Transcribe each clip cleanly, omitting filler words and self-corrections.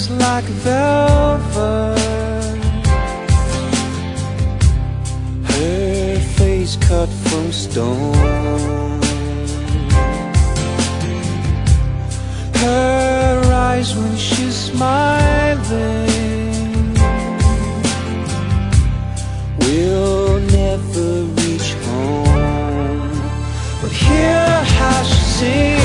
is like velvet, her face cut from stone, her eyes when she's smiling will never reach home, but hear how she sings.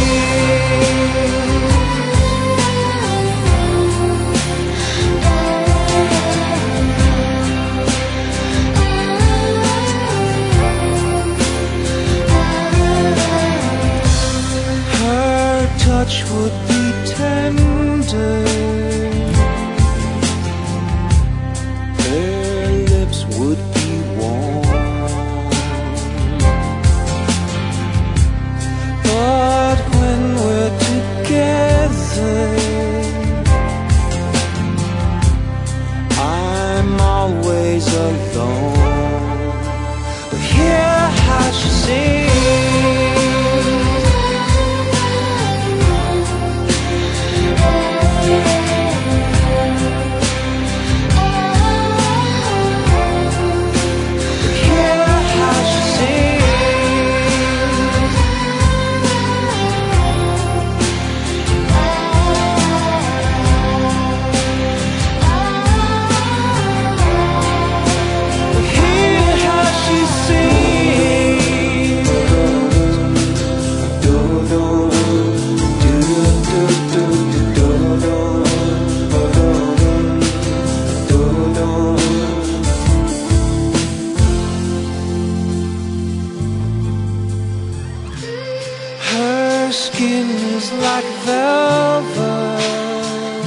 Touch would be tender, her lips would be warm, but when we're together, I'm always alone. But hear how she sings. Her skin is like velvet,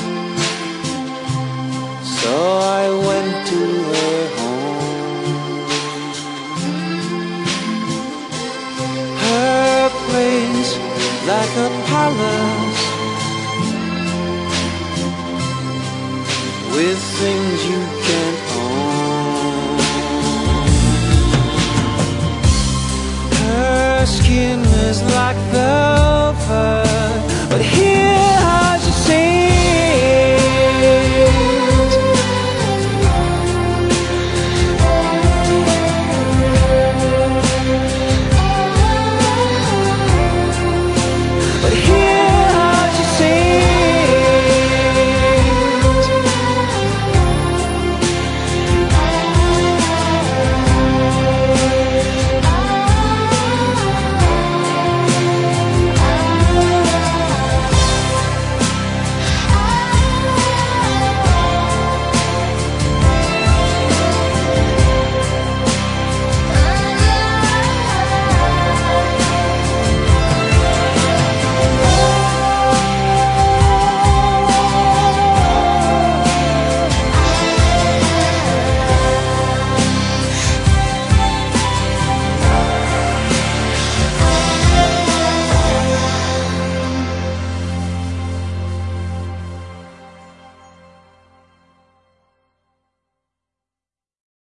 so I went to her home. Her place like a palace with things you can't own. Her skin is like velvet,